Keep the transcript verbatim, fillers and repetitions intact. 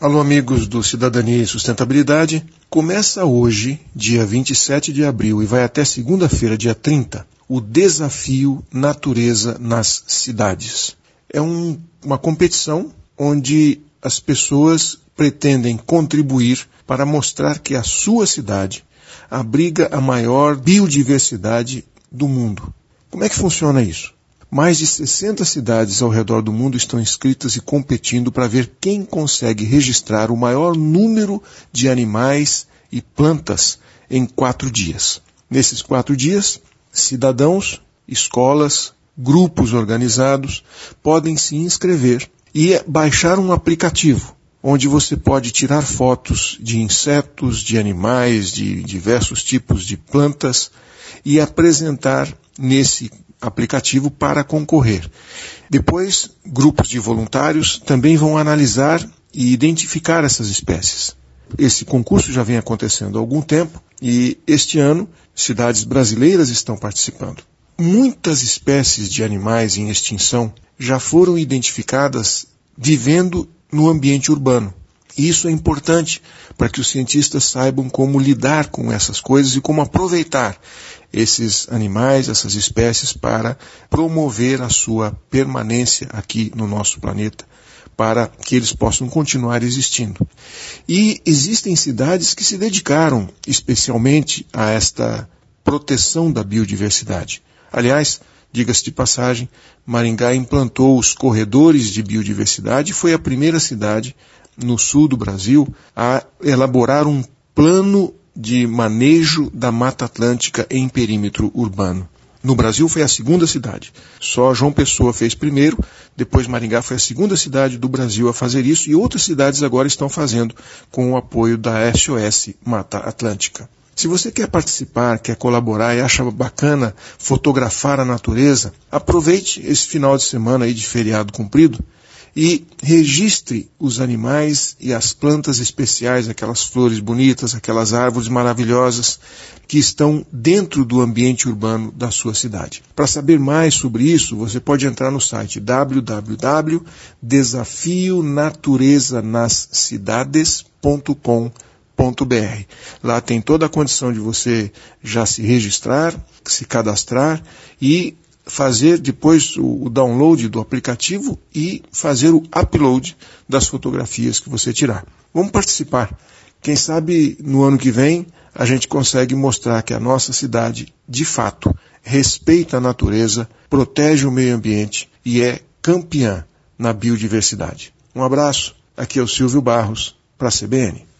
Alô, amigos do Cidadania e Sustentabilidade. Começa hoje, dia vinte e sete de abril, e vai até segunda-feira, dia trinta, o Desafio Natureza nas Cidades. É um, uma competição onde as pessoas pretendem contribuir para mostrar que a sua cidade abriga a maior biodiversidade do mundo. Como é que funciona isso? Mais de sessenta cidades ao redor do mundo estão inscritas e competindo para ver quem consegue registrar o maior número de animais e plantas em quatro dias. Nesses quatro dias, cidadãos, escolas, grupos organizados podem se inscrever e baixar um aplicativo onde você pode tirar fotos de insetos, de animais, de diversos tipos de plantas e apresentar nesse aplicativo para concorrer. Depois, grupos de voluntários também vão analisar e identificar essas espécies. Esse concurso já vem acontecendo há algum tempo e este ano cidades brasileiras estão participando. Muitas espécies de animais em extinção já foram identificadas vivendo no ambiente urbano. E isso é importante para que os cientistas saibam como lidar com essas coisas e como aproveitar esses animais, essas espécies, para promover a sua permanência aqui no nosso planeta, para que eles possam continuar existindo. E existem cidades que se dedicaram especialmente a esta proteção da biodiversidade. Aliás, diga-se de passagem, Maringá implantou os corredores de biodiversidade e foi a primeira cidade no sul do Brasil a elaborar um plano de manejo da Mata Atlântica em perímetro urbano. No Brasil foi a segunda cidade. Só João Pessoa fez primeiro, depois Maringá foi a segunda cidade do Brasil a fazer isso e outras cidades agora estão fazendo com o apoio da S O S Mata Atlântica. Se você quer participar, quer colaborar e acha bacana fotografar a natureza, aproveite esse final de semana aí de feriado comprido e registre os animais e as plantas especiais, aquelas flores bonitas, aquelas árvores maravilhosas que estão dentro do ambiente urbano da sua cidade. Para saber mais sobre isso, você pode entrar no site w w w ponto desafio natureza nas cidades ponto com ponto b r. Lá tem toda a condição de você já se registrar, se cadastrar e fazer depois o download do aplicativo e fazer o upload das fotografias que você tirar. Vamos participar. Quem sabe no ano que vem a gente consegue mostrar que a nossa cidade, de fato, respeita a natureza, protege o meio ambiente e é campeã na biodiversidade. Um abraço. Aqui é o Silvio Barros para a C B N.